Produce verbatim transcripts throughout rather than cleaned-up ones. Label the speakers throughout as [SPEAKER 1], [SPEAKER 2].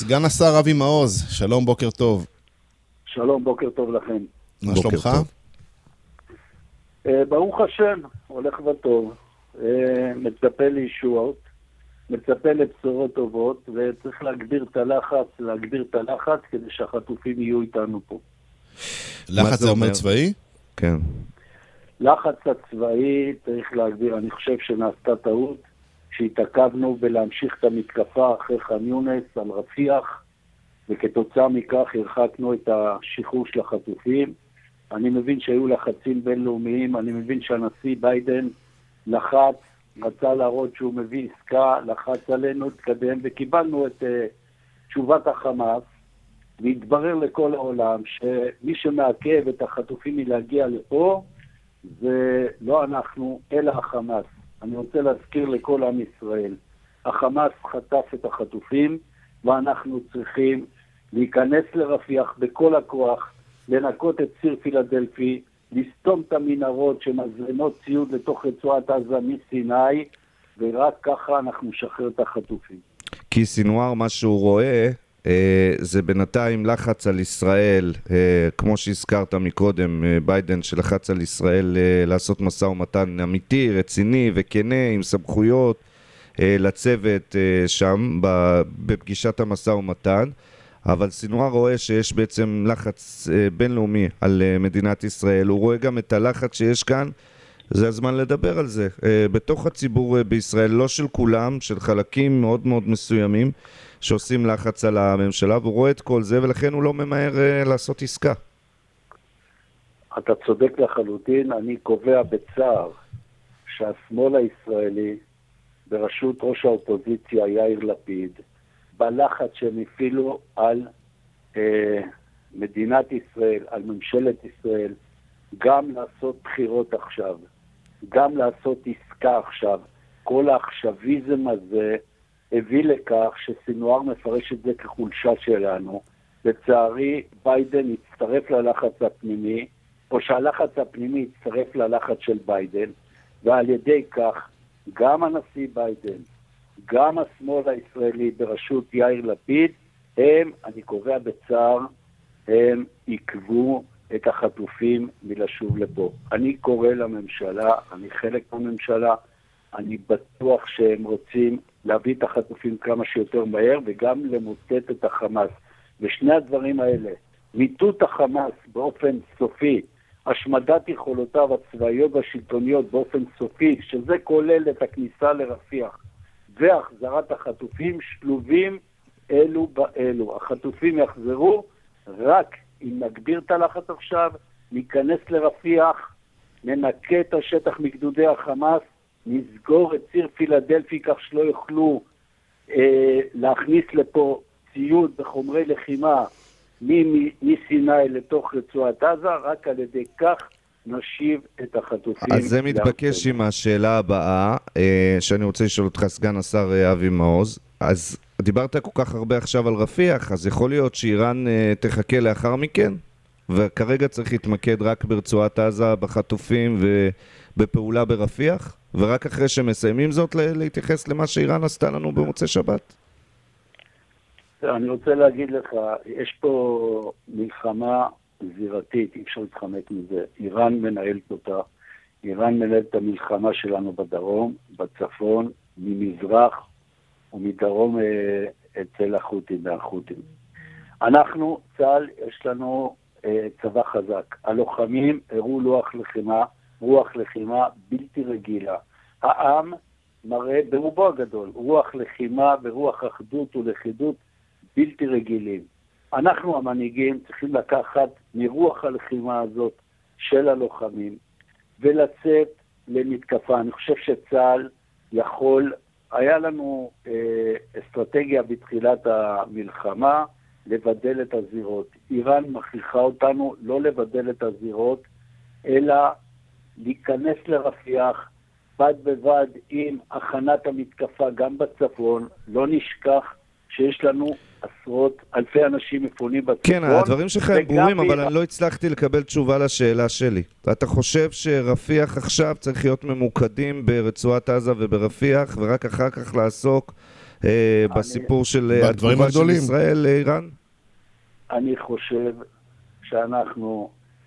[SPEAKER 1] סגן השר אבי מעוז, שלום, בוקר טוב.
[SPEAKER 2] שלום, בוקר טוב לכם.
[SPEAKER 1] מה שלומך?
[SPEAKER 2] ברוך השם, הולך וטוב, מצפה לישועות, מצפה לבשורות טובות, וצריך להגביר את הלחץ, להגביר את הלחץ כדי שהחטופים יהיו איתנו פה.
[SPEAKER 1] לחץ זה אומר צבאי?
[SPEAKER 3] כן.
[SPEAKER 2] לחץ הצבאי צריך להגביר, אני חושב שנעשתה טעות, שהתעכבנו בלהמשיך את המתקפה אחרי ח'אן יונס על רפיח, וכתוצאה מכך הרחקנו את השחרור של החטופים. אני מבין שהיו לחצים בינלאומיים, אני מבין שהנשיא ביידן לחץ, רצה להראות שהוא מביא עסקה, לחץ עלינו, התקדם, וקיבלנו את uh, תשובת החמאס, והתברר לכל העולם שמי שמעכב את החטופים מלהגיע לפה, זה לא אנחנו, אלא החמאס. אני רוצה להזכיר לכל עם ישראל, החמאס חטף את החטופים, ואנחנו צריכים להיכנס לרפיח בכל הכוח, לנקות את ציר פילדלפי, לסתום את המנהרות שמזרימות ציוד לתוך רצועת עזה מסיני, ורק ככה אנחנו נשחרר את החטופים.
[SPEAKER 3] כי סינואר, מה שהוא רואה, אה, זה בינתיים לחץ על ישראל, אה, כמו שהזכרת מקודם, אה, ביידן שלחץ על ישראל אה, לעשות משא ומתן אמיתי, רציני וכנה, עם סמכויות אה, לצוות אה, שם, בפגישת המשא ומתן. אבל סינואר רואה שיש בעצם לחץ אה, בינלאומי על אה, מדינת ישראל. הוא רואה גם את הלחץ שיש כאן, זה הזמן לדבר על זה. אה, בתוך הציבור אה, בישראל, לא של כולם, של חלקים מאוד מאוד מסוימים, שעושים לחץ על הממשלה, והוא רואה את כל זה, ולכן הוא לא ממהר אה, לעשות עסקה.
[SPEAKER 2] אתה צודק לחלוטין, אני קובע בצער שהשמאל הישראלי, בראשות ראש האופוזיציה יאיר לפיד, בלחץ שהם הפעילו על אה, מדינת ישראל, על ממשלת ישראל, גם לעשות בחירות עכשיו, גם לעשות עסקה עכשיו. כל העכשוויזם הזה הביא לכך שסינואר מפרש את זה כחולשה שלנו. לצערי, ביידן הצטרף ללחץ הפנימי, או שהלחץ הפנימי הצטרף ללחץ של ביידן, ועל ידי כך גם הנשיא ביידן, גם השמאל הישראלי בראשות יאיר לפיד, הם, אני קובע בצער, הם עיכבו את החטופים מלשוב לפה. אני קורא לממשלה, אני חלק מהממשלה, אני בטוח שהם רוצים להביא את החטופים כמה שיותר מהר, וגם למוטט את החמאס. ושני הדברים האלה, מיטוט החמאס באופן סופי, השמדת יכולותיו הצבאיות והשלטוניות באופן סופי, שזה כולל את הכניסה לרפיח, והחזרת החטופים שלובים אלו באלו. החטופים יחזרו רק אם נגביר את הלחץ עכשיו, ניכנס לרפיח, ננקה את השטח מגדודי החמאס, נסגור את ציר פילדלפי כך שלא יוכלו אה, להכניס לפה ציוד וחומרי לחימה מסיני לתוך רצועת עזה, רק על ידי כך נשיב את החטופים.
[SPEAKER 3] אז זה מתבקש עם השאלה הבאה, שאני רוצה לשאול אותך, סגן השר אבי מעוז. אז דיברת כל כך הרבה עכשיו על רפיח, אז יכול להיות שאיראן תחכה לאחר מכן? וכרגע צריך להתמקד רק ברצועת עזה, בחטופים ובפעולה ברפיח? ורק אחרי שמסיימים זאת להתייחס למה שאיראן עשתה לנו במוצאי שבת?
[SPEAKER 2] אני רוצה להגיד לך, יש פה מלחמה זירתית, אי אפשר להתחמק מזה. איראן מנהלת אותה, איראן מנהלת את המלחמה שלנו בדרום, בצפון, ממזרח ומדרום אה, אצל החות'ים והחות'ים. אנחנו, צה"ל, יש לנו אה, צבא חזק. הלוחמים הראו לוח לחימה, רוח לחימה בלתי רגילה. העם מראה ברובו הגדול, רוח לחימה ורוח אחדות ולכידות בלתי רגילים. אנחנו המנהיגים צריכים לקחת מרוח הלחימה הזאת של הלוחמים ולצאת למתקפה. אני חושב שצה"ל יכול, היה לנו אה, אסטרטגיה בתחילת המלחמה לבדל את הזירות. איראן מכריחה אותנו לא לבדל את הזירות, אלא להיכנס לרפיח בד בבד עם הכנת המתקפה גם בצפון. לא נשכח שיש לנו עשרות אלפי אנשים מפונים בצפון.
[SPEAKER 3] כן, הדברים שלך הם ברורים, אבל אני לא הצלחתי לקבל תשובה לשאלה שלי. אתה חושב שרפיח עכשיו צריך להיות ממוקדים ברצועת עזה וברפיח, ורק אחר כך לעסוק אה, בסיפור של
[SPEAKER 1] בדברים
[SPEAKER 3] התגובה של
[SPEAKER 1] הגדולים.
[SPEAKER 3] ישראל לאיראן?
[SPEAKER 2] אני חושב שאנחנו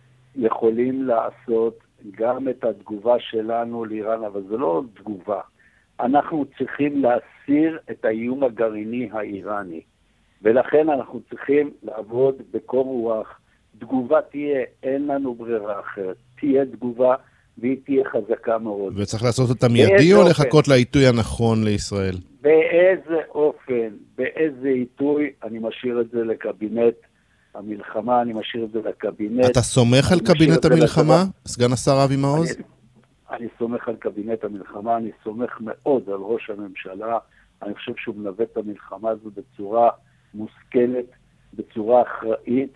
[SPEAKER 2] יכולים לעשות גם את התגובה שלנו לאיראן, אבל זה לא תגובה. אנחנו צריכים להסיר את האיום הגרעיני האיראני, ולכן אנחנו צריכים לעבוד בקור רוח. תגובה תהיה, אין לנו ברירה אחרת. תהיה תגובה, והיא תהיה חזקה מאוד.
[SPEAKER 1] וצריך לעשות אותה מיידי או לחכות לעיתוי הנכון לישראל?
[SPEAKER 2] באיזה אופן, באיזה עיתוי, אני משאיר את זה לקבינט המלחמה, אני משאיר את זה לקבינט.
[SPEAKER 1] אתה סומך על קבינט המלחמה, סגן השר אבי מעוז?
[SPEAKER 2] אני, אני סומך על קבינט המלחמה, אני סומך מאוד על ראש הממשלה, אני חושב שהוא מנווט את המלחמה הזו בצורה מושכלת, בצורה אחראית,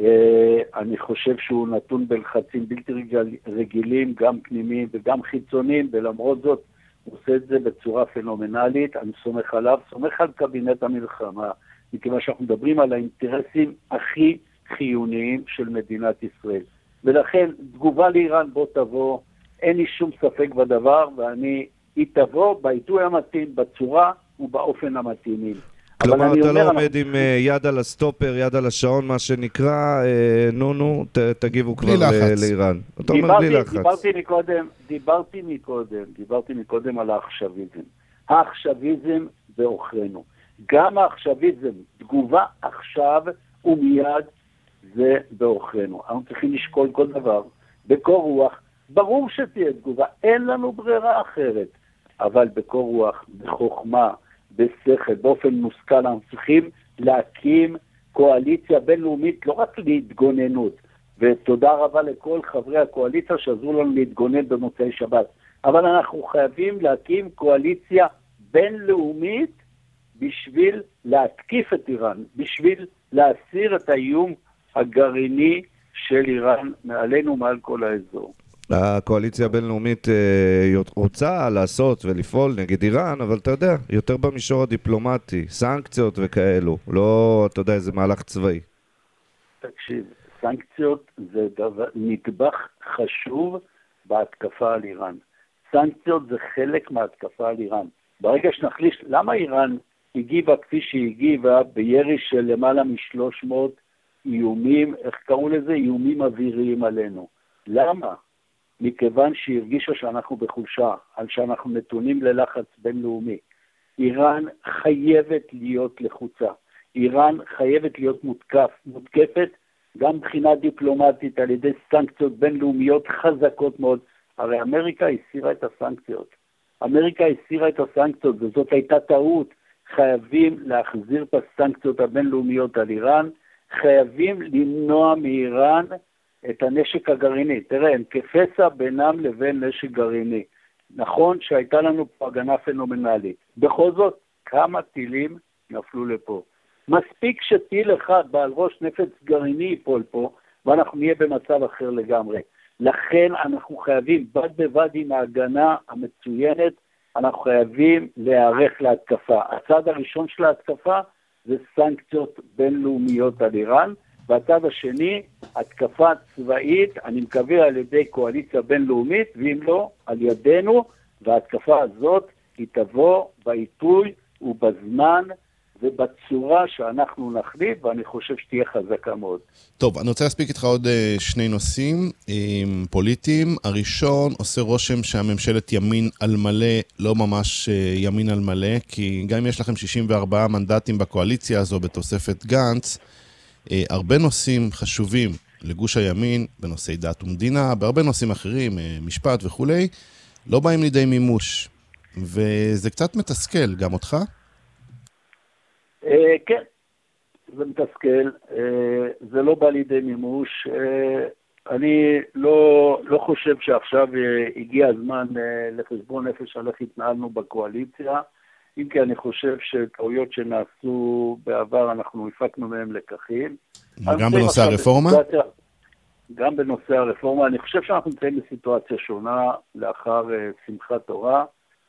[SPEAKER 2] אני חושב שהוא נתון בלחצים בלתי רגילים, גם פנימיים וגם חיצוניים, ולמרות זאת הוא עושה את זה בצורה פנומנלית, אני סומך עליו, סומך על קבינט המלחמה, מכיוון שאנחנו מדברים על האינטרסים הכי חיוניים של מדינת ישראל. ולכן תגובה לאיראן בוא תבוא, אין לי שום ספק בדבר, ואני, היא תבוא בעיתוי המתאים, בצורה ובאופן המתאימים.
[SPEAKER 3] כלומר, אתה לא עומד עם יד על הסטופר, יד על השעון, מה שנקרא, נו נו, תגיבו כבר לאיראן. אתה אומר בלי לחץ.
[SPEAKER 2] דיברתי מקודם, דיברתי מקודם, דיברתי מקודם על העכשוויזם. העכשוויזם באוכלנו. גם העכשוויזם, תגובה עכשיו ומיד, זה באוכלנו. אנחנו צריכים לשקול כל דבר, בקור רוח, ברור שתהיה תגובה, אין לנו ברירה אחרת, אבל בקור רוח, בחוכמה, בשכל, באופן מושכל, אנחנו צריכים להקים קואליציה בינלאומית, לא רק להתגוננות, ותודה רבה לכל חברי הקואליציה שעזרו לנו להתגונן במוצאי שבת, אבל אנחנו חייבים להקים קואליציה בינלאומית בשביל להתקיף את איראן, בשביל להסיר את האיום הגרעיני של איראן מעלינו, מעל כל האזור.
[SPEAKER 3] הקואליציה הבינלאומית רוצה לעשות ולפעול נגד איראן, אבל אתה יודע, יותר במישור הדיפלומטי, סנקציות וכאלו, לא, אתה יודע, איזה מהלך צבאי.
[SPEAKER 2] תקשיב, סנקציות זה דבר, נדבך חשוב בהתקפה על איראן. סנקציות זה חלק מההתקפה על איראן. ברגע שנחליש, למה איראן הגיבה כפי שהיא הגיבה בירי של למעלה מ-שלוש מאות איומים, איך קראו לזה? איומים אוויריים עלינו. למה? מכיוון שהרגישה שאנחנו בחולשה, על שאנחנו נתונים ללחץ בינלאומי. איראן חייבת להיות לחוצה. איראן חייבת להיות מותקף, מותקפת גם מבחינה דיפלומטית על ידי סנקציות בינלאומיות חזקות מאוד. הרי אמריקה הסירה את הסנקציות. אמריקה הסירה את הסנקציות, וזאת הייתה טעות. חייבים להחזיר את הסנקציות הבינלאומיות על איראן, חייבים למנוע מאיראן את הנשק הגרעיני. תראה, הם כפסע בינם לבין נשק גרעיני. נכון שהייתה לנו פה הגנה פנומנלית. בכל זאת, כמה טילים נפלו לפה. מספיק שטיל אחד בעל ראש נפץ גרעיני ייפול פה, ואנחנו נהיה במצב אחר לגמרי. לכן אנחנו חייבים, בד בבד עם ההגנה המצוינת, אנחנו חייבים להיערך להתקפה. הצד הראשון של ההתקפה זה סנקציות בינלאומיות על איראן, והצד השני, התקפה צבאית, אני מקווה על ידי קואליציה בינלאומית, ואם לא, על ידינו, וההתקפה הזאת היא תבוא בעיתוי ובזמן ובצורה שאנחנו נחליט, ואני חושב שתהיה חזקה מאוד.
[SPEAKER 1] טוב, אני רוצה להספיק איתך עוד שני נושאים פוליטיים. הראשון, עושה רושם שהממשלת ימין על מלא, לא ממש ימין על מלא, כי גם אם יש לכם שישים וארבעה מנדטים בקואליציה הזו בתוספת גנץ, הרבה נושאים חשובים לגוש הימין, בנושאי דת ומדינה, בהרבה נושאים אחרים, משפט וכולי, לא באים לידי מימוש. וזה קצת מתסכל, גם אותך?
[SPEAKER 2] כן, זה מתסכל, זה לא בא לידי מימוש. אני לא, לא חושב שעכשיו הגיע הזמן לחשבון נפש על איך התנהלנו בקואליציה, אם כי אני חושב שטעויות שנעשו בעבר, אנחנו הפקנו מהם לקחים.
[SPEAKER 1] גם בנושא הרפורמה?
[SPEAKER 2] גם בנושא הרפורמה. אני חושב שאנחנו נמצאים בסיטואציה שונה לאחר שמחת תורה,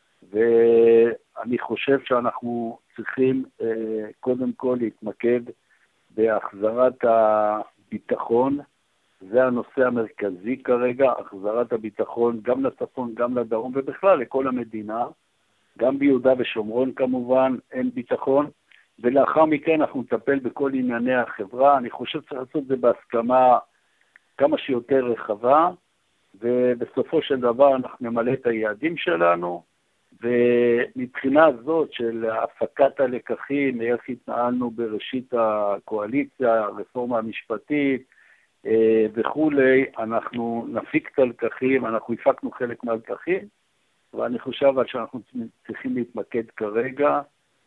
[SPEAKER 2] ואני חושב שאנחנו צריכים קודם כל להתמקד בהחזרת הביטחון. זה הנושא המרכזי כרגע, החזרת הביטחון גם לצפון, גם לדרום, ובכלל לכל המדינה. גם ביהודה ושומרון כמובן אין ביטחון, ולאחר מכן אנחנו נטפל בכל ענייני החברה. אני חושב שצריך לעשות את זה בהסכמה כמה שיותר רחבה, ובסופו של דבר אנחנו נמלא את היעדים שלנו, ומבחינה הזאת של הפקת הלקחים, איך התנהלנו בראשית הקואליציה, הרפורמה המשפטית וכולי, אנחנו נפיק את הלקחים, אנחנו הפקנו חלק מהלקחים, ואני חושב שאנחנו צריכים להתמקד כרגע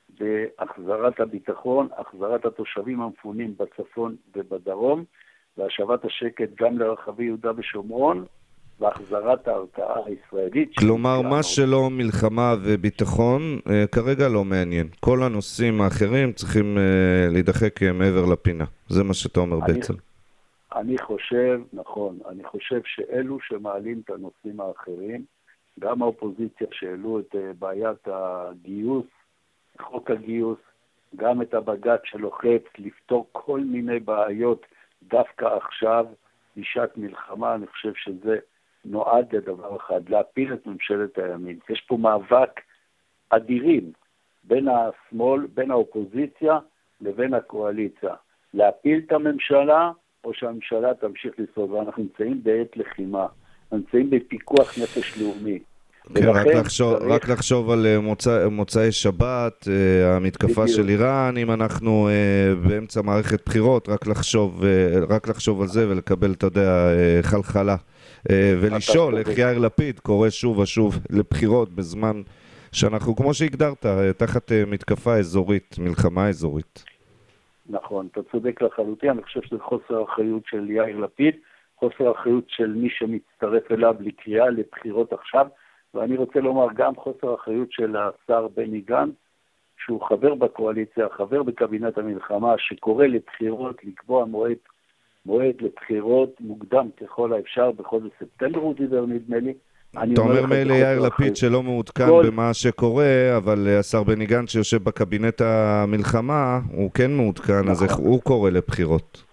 [SPEAKER 2] בהחזרת הביטחון, החזרת התושבים המפונים בצפון ובדרום, והשבת השקט גם לרחבי יהודה ושומרון, והחזרת ההרתעה הישראלית.
[SPEAKER 3] כלומר, מה שלא מלחמה וביטחון, כרגע לא מעניין. כל הנושאים האחרים צריכים להידחק מעבר לפינה. זה מה שאתה אומר
[SPEAKER 2] אני,
[SPEAKER 3] בעצם.
[SPEAKER 2] אני חושב, נכון, אני חושב שאלו שמעלים את הנושאים האחרים, גם האופוזיציה שהעלו את בעיית הגיוס, חוק הגיוס, גם את הבג"ץ שלוחץ לפתור כל מיני בעיות דווקא עכשיו, בשעת מלחמה. אני חושב שזה נועד לדבר אחד, להפיל את ממשלת הימין. יש פה מאבק אדירים בין השמאל, בין האופוזיציה לבין הקואליציה. להפיל את הממשלה או שהממשלה תמשיך לשרוד, ואנחנו נמצאים בעת לחימה, נמצאים בפיקוח נפש לאומי.
[SPEAKER 3] כן, רק, לחשוב, צריך... רק לחשוב על מוצא, מוצאי שבת, המתקפה בדיוק. של איראן, אם אנחנו באמצע מערכת בחירות, רק לחשוב, רק לחשוב על זה ולקבל, אתה יודע, חלחלה. ולשאול איך יאיר לפיד קורא שוב ושוב לבחירות בזמן שאנחנו, כמו שהגדרת, תחת מתקפה אזורית, מלחמה אזורית.
[SPEAKER 2] נכון, אתה צודק לחלוטין. אני חושב שזה חוסר אחריות של יאיר לפיד, חוסר אחריות של מי שמצטרף אליו לקריאה לבחירות עכשיו, ואני רוצה לומר גם חוסר אחריות של השר בני גנץ, שהוא חבר בקואליציה, חבר בקבינט המלחמה, שקורא לבחירות, לקבוע מועד, מועד לבחירות מוקדם ככל האפשר, בחודש ספטמבר הוא דיבר נדמה לי.
[SPEAKER 3] אתה אומר מילא יאיר לפיד שלא מעודכן כל... במה שקורה, אבל השר בני גנץ שיושב בקבינט המלחמה, הוא כן מעודכן, נכון. אז איך הוא קורא לבחירות?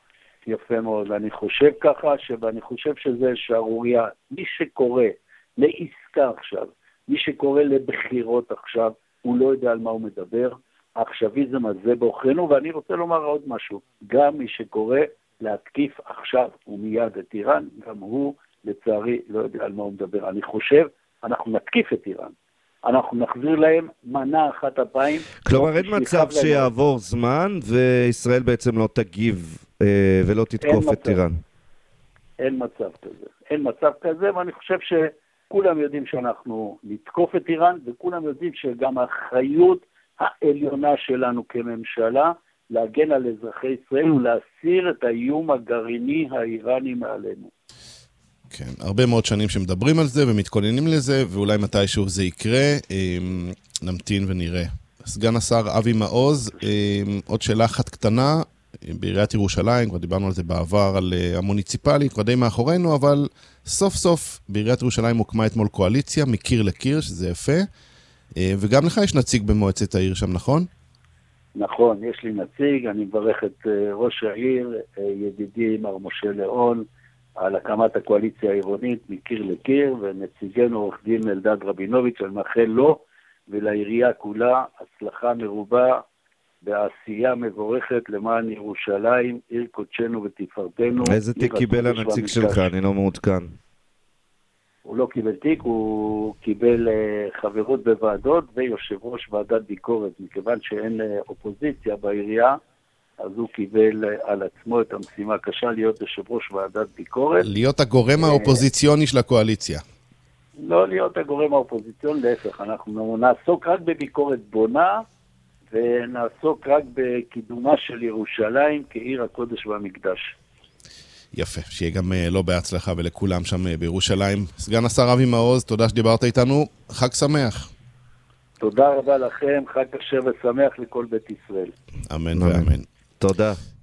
[SPEAKER 2] יפה מאוד, אני חושב ככה, ואני חושב שזה שערוריה, מי שקורא לעסקה עכשיו, מי שקורא לבחירות עכשיו, הוא לא יודע על מה הוא מדבר, העכשוויזם הזה באוכרנו, ואני רוצה לומר עוד משהו, גם מי שקורא להתקיף עכשיו ומיד את איראן, גם הוא לצערי לא יודע על מה הוא מדבר. אני חושב, אנחנו נתקיף את איראן, אנחנו נחזיר להם מנה אחת אפיים.
[SPEAKER 3] כלומר, אין מצב שיעבור זמן וישראל בעצם לא תגיב אה, ולא תתקוף את איראן.
[SPEAKER 2] אין מצב כזה, אין מצב כזה, ואני חושב שכולם יודעים שאנחנו נתקוף את איראן, וכולם יודעים שגם האחריות העליונה שלנו כממשלה, להגן על אזרחי ישראל ולהסיר את האיום הגרעיני האיראני מעלינו.
[SPEAKER 1] כן, הרבה מאוד שנים שמדברים על זה ומתכוננים לזה, ואולי מתישהו זה יקרה, נמתין ונראה. סגן השר אבי מעוז, עוד שאלה אחת קטנה, בעיריית ירושלים, כבר דיברנו על זה בעבר, על המוניציפלי, כבר די מאחורינו, אבל סוף סוף בעיריית ירושלים הוקמה אתמול קואליציה, מקיר לקיר, שזה יפה, וגם לך יש נציג במועצת העיר שם, נכון?
[SPEAKER 2] נכון, יש לי נציג, אני מברך את ראש העיר, ידידי מר משה ליאון, על הקמת הקואליציה העירונית מקיר לקיר, ונציגנו עורך דין אלדד רבינוביץ', אני מאחל לו ולעירייה כולה הצלחה מרובה בעשייה מבורכת למען ירושלים, עיר קודשנו ותפארתנו.
[SPEAKER 3] איזה תיק קיבל הנציג שלך? אני לא מעודכן.
[SPEAKER 2] הוא לא קיבל תיק, הוא קיבל uh, חברות בוועדות ויושב ראש ועדת ביקורת, מכיוון שאין uh, אופוזיציה בעירייה, אז הוא קיבל uh, על עצמו את המשימה הקשה להיות יושב ראש ועדת ביקורת.
[SPEAKER 1] להיות הגורם האופוזיציוני של הקואליציה.
[SPEAKER 2] לא להיות הגורם האופוזיציוני, להפך, אנחנו נעסוק רק בביקורת בונה, ונעסוק רק בקידומה של ירושלים כעיר הקודש והמקדש.
[SPEAKER 1] יפה, שיהיה גם לא בהצלחה ולכולם שם בירושלים. סגן השר אבי מעוז, תודה שדיברת איתנו, חג שמח.
[SPEAKER 2] תודה רבה לכם, חג כשר ושמח לכל בית ישראל.
[SPEAKER 1] אמן ואמן.
[SPEAKER 3] תודה.